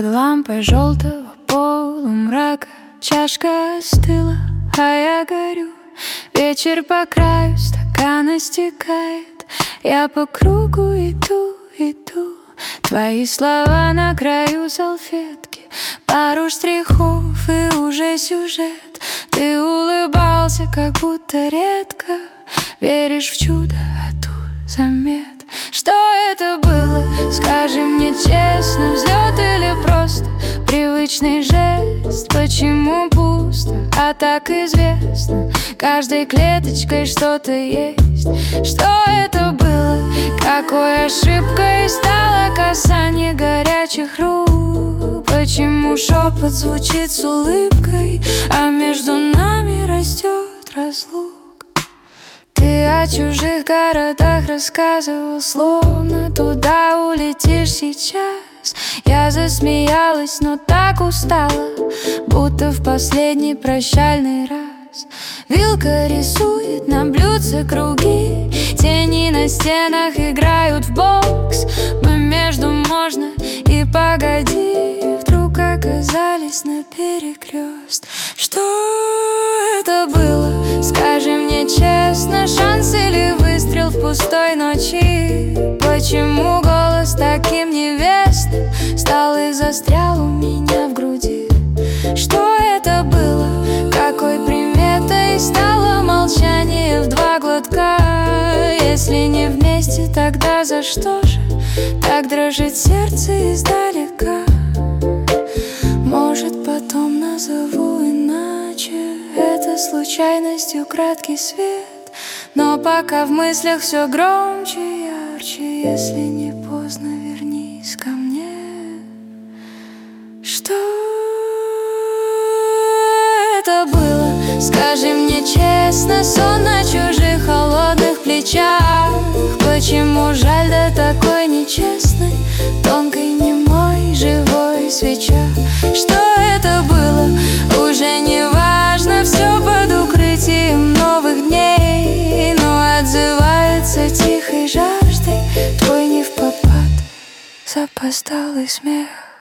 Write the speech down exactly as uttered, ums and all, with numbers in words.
Под лампой желтого полумрака чашка остыла, а я горю. Вечер по краю стакана стекает, я по кругу иду, иду. Твои слова на краю салфетки, пару штрихов и уже сюжет. Ты улыбался, как будто редко веришь в чудо, а тут замет. Что это было? Скажи мне честно, взлет или просто привычный жест? Почему пусто, а так известно, каждой клеточкой что-то есть? Что это было? Какой ошибкой стало касание горячих рук? Почему шепот звучит с улыбкой, а между нами растет разлука? Ты о чужих городах рассказывал, словно туда улетишь сейчас. Я засмеялась, но так устала, будто в последний прощальный раз. Вилка рисует на блюдце круги, тени на стенах играют в бокс. Мы между можно и погоди вдруг оказались на перекрест. Что это было? Скажи мне честно, шанс или выстрел в пустой ночи? Почему голос таким невестным стал и застрял у меня в груди? Что это было? Какой приметой стало молчание в два глотка? Если не вместе, тогда за что же так дрожит сердце издалека? Может, потом назову иначе это случайностью краткий свет, но пока в мыслях все громче и ярче. Если не поздно, вернись ко мне. Что это было? Скажи мне честно, сон на чужих холодных плечах. Почему жаль да такой нечестной, тонкой, немой, живой свеча? Что это было? Уже не важно, все под укрытием новых дней, но отзывается тихой жаждой твой невпопад запоздалый смех.